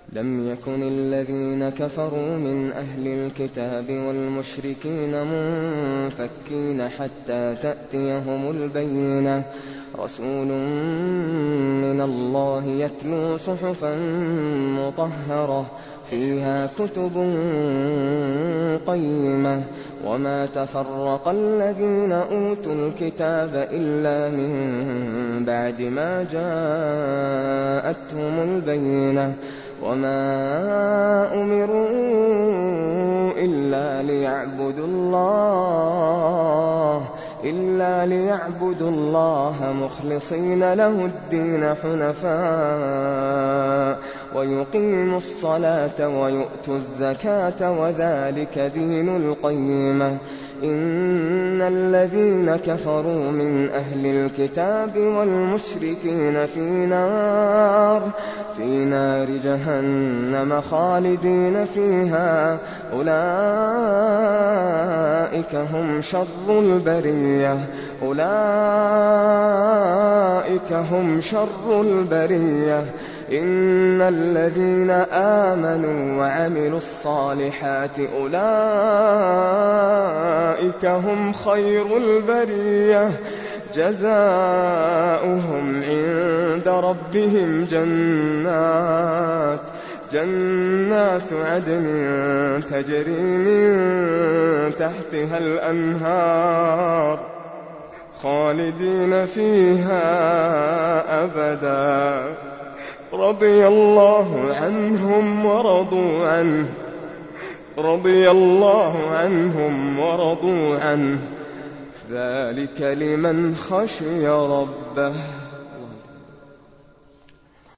لم يكن الذين كفروا من أهل الكتاب والمشركين منفكين حتى تأتيهم البينة رسول من الله يتلو صحفا مطهرة فيها كتب قيمة وما تفرق الذين أوتوا الكتاب إلا من بعد ما جاءتهم البينة وما أمروا إلا ليعبدوا الله مخلصين له الدين حنفاء ويقيموا الصلاة ويؤتوا الزكاة وذلك دين القيمة إن الذين كفروا من أهل الكتاب والمشركين في نار جهنم خالدين فيها أولئك هم شر البرية إن الذين آمنوا وعملوا الصالحات أولئك هم خير البرية جزاؤهم عند ربهم جنات عدن تجري من تحتها الأنهار خالدين فيها أبدا رضي الله عنهم ورضوا عنه ذلك لمن خشي ربه.